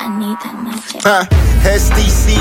need that magic. SDC,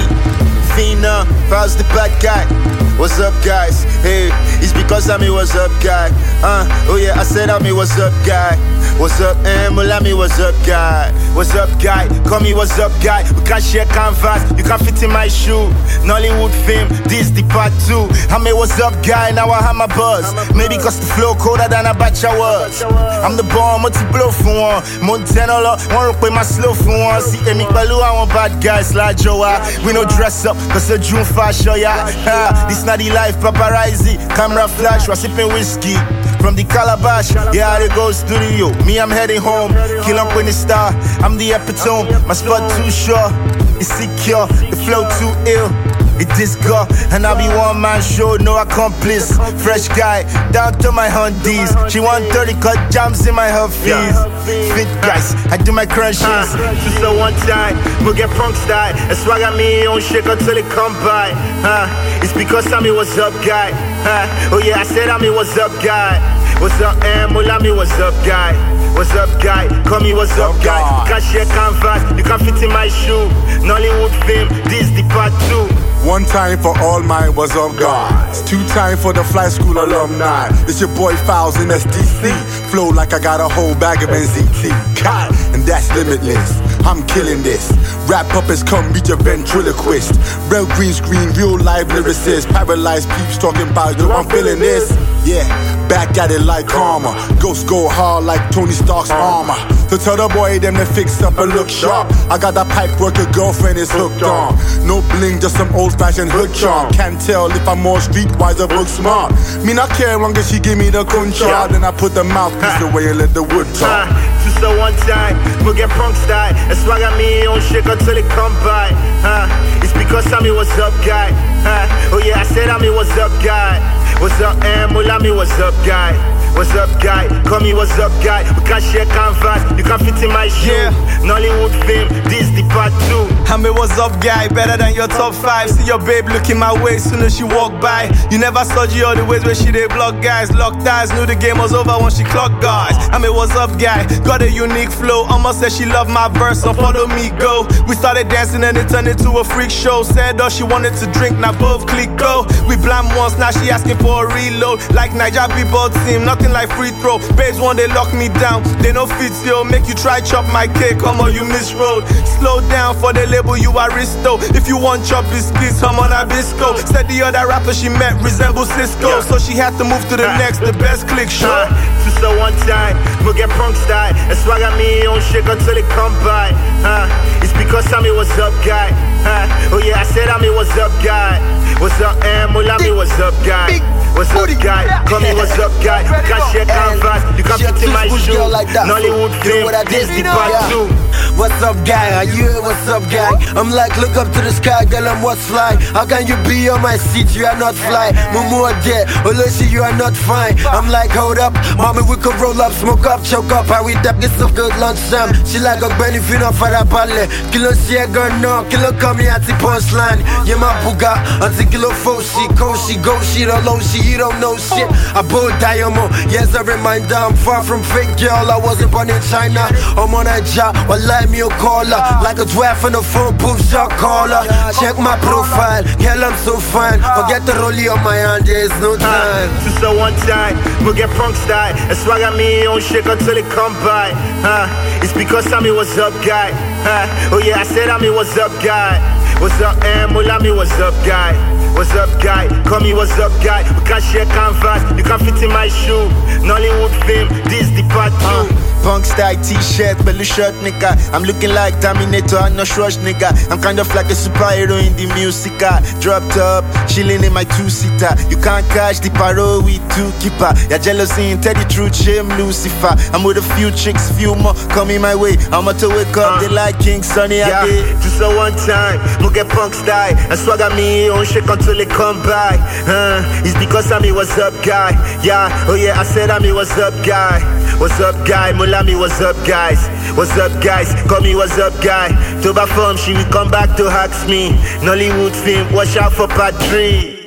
Fina, Faust the bad guy. What's up, guys? Hey, it's because I'm what's up, guy. Oh yeah, I said I'm what's up, guy. What's up, Mulami, what's up, guy? What's up, guy? Call me what's up, guy. We can't share canvas, you can't fit in my shoe. Nollywood fame, this the part 2. I'm a what's up, guy, now I have my buzz. Maybe cause the flow colder than a batch I was. I'm the bomb, what to blow for one. Montana, one rope with my slow for one. See, Emi Balu, I want bad guys like Joa. We no dress up, cause the June fashion, yeah. This not the life, paparazzi. Camera flash, we're sipping whiskey. From the Calabash, yeah, they go studio. Me, I'm heading home. Kill up when the star. I'm the epitome. My spot too sure. It's secure. The flow too ill. It is God. And I be one man show, no accomplice. Fresh guy, down to my hundies. She want 30 cut jams in my huffies. Fit guys, I do my crunches. Just so one time, we'll get punk style. And swag at me, on shake until it come by. It's because I'm what's up, guy. Oh yeah, I said I'm what's up, guy. What's up, Mulami, what's up, guy? What's up, guy? Call me what's up, guy. You can't share canvas, you can't fit in my shoe. Nollywood fame, this the part 2. One time for all my what's up guys. 2 times for the fly school alumni. It's your boy Fouls in SDC. Flow like I got a whole bag of NZT. God, and that's limitless. I'm killing this. Rap puppets come meet your ventriloquist. Real green screen, real live lyricist. Paralyzed peeps talking about yo, I'm feeling this. Yeah, back at it like karma. Ghosts go hard like Tony Stark's armor. So tell the boy them to fix up and look sharp. I got that pipe work your girlfriend is hooked on. No bling, just some old-fashioned hood charm. Can't tell if I'm more streetwise or book smart. Me not care long as she give me the concha. Then I put the mouthpiece away and let the wood talk. Just so one time, we'll get punk style. And swag at me, on shake until it come by. It's because I'm what's up, guy. Oh yeah, I said I'm what's up, guy. What's up, Mulami, what's up, guy? What's up, guy? Call me what's up, guy. We can't share canvas, you can't fit in my shoe. Nollywood fame, this the part 2. I'm a what's up guy, better than your top 5. See your babe looking my way soon as she walk by. You never saw G all the ways where she did block guys. Locked eyes, knew the game was over when she clocked guys. I'm a what's up guy, got a unique flow. Almost said she loved my verse, so follow me go. We started dancing and it turned into a freak show. Said she wanted to drink, now both click go. We blam once, now she asking for a reload. Like Niger people team, nothing like free throw. Babes one they lock me down, they no fit yo. Make you try chop my cake, come on you misroad. Slow down for the label, you aristo. If you want chop biscuits, I'm on Abisco. Said the other rapper she met resemble Cisco, so she had to move to the next, the best click show. Just so one time, we'll get punk style. And swag at me, on shake until it come by. It's because I'm what's up, guy. Oh yeah, I said I'm what's up, guy. What's up, Mulami, what's up, guy? What's up, guy? Call me what's up, guy? You can't share canvas, you can't fit in my shoe. Nollywood fame, this the part 2. What's up, guy? Are you here? What's up, guy? I'm like, look up to the sky, girl, I'm what's fly. How can you be on my seat? You are not fly. Mumu are dead, Oloshi, you are not fine. I'm like, hold up, mommy, we could roll up, smoke up, choke up. How we tap, get some good lunchtime. She like a Benny Fino for that ballet. Kilo share gun, no, kilo come here at the punchline. Yeah, my buga, until kilo foshi, koshi, go shit, alone, you don't know shit. I bought diamond, yes, a reminder. I'm far from fake, girl. I wasn't born in China. I'm on a job, well, like me a caller. Like a dwarf on the phone, boom, shot caller. Check my profile, girl, I'm so fine. Forget the rollie on my hand, there's no time. Just so one time, we'll get punk style. And swag at me, on shake until it come by. It's because I'm what's up, guy. Oh yeah, I said I'm what's up, guy. What's up, Mulami, what's up, guy? What's up, guy? Call me what's up, guy? We can't share canvas, you can't fit in my shoe. Nollywood fame, this the part 2. Punk style t-shirt, belly shirt, nigga. I'm looking like Terminator, I'm not Schwarz, nigga. I'm kind of like a superhero in the music. Dropped up, chilling in my 2-seater. You can't catch the parole with 2 keeper. You're jealousy and tell the truth, shame Lucifer. I'm with a few chicks, few more coming my way. I'm about to wake up, they like King Sunny. Yeah, just so one time, we'll get punk style. And swag at me, on shake until it come by. It's because I'm what's up, guy. Yeah, oh yeah, I said I'm what's up, guy. What's up, guy? Mulami, what's up, guys? What's up, guys? Call me what's up, guy? To perform, she will come back to ask me. Nollywood fame, watch out for part 3.